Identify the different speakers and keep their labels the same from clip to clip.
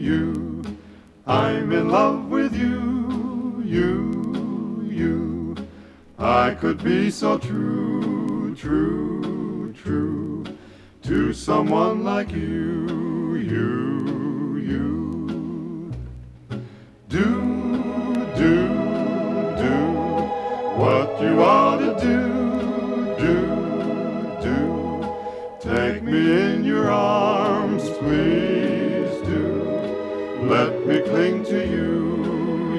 Speaker 1: you. I'm in love with you, you. I could be so true, true, true to someone like you, you. Do what you ought to do. Take me in your arms, please do. Let me cling to you,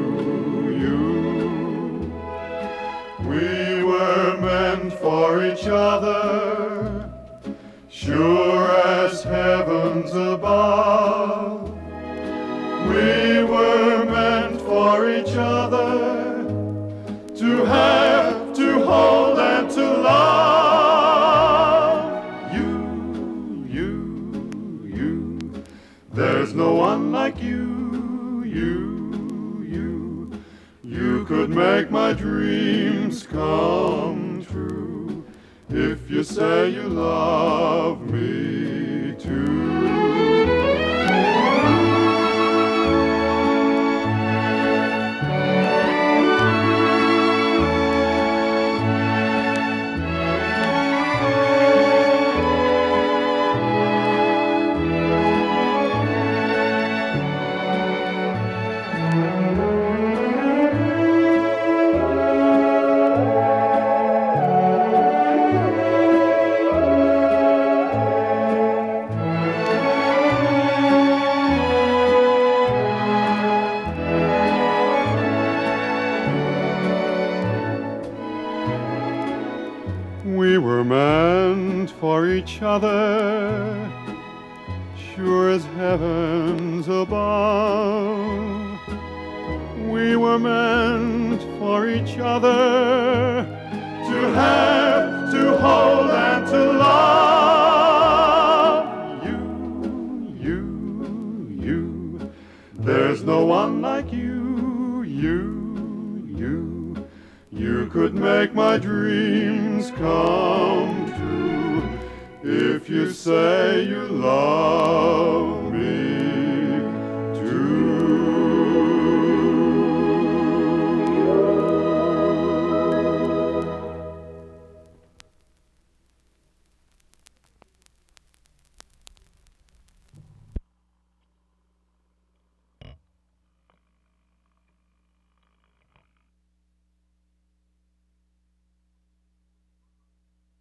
Speaker 1: you. We were meant for each other, sure as heavens above. We were meant for each other, to have, to hold, and to love. You. There's no one like you, you. You could make my dreams come true if you say you love me too. We were meant for each other, sure as heavens above. We were meant for each other, to have, to hold, and to love. You. There's no one like you, you. You could make my dreams come true if you say you love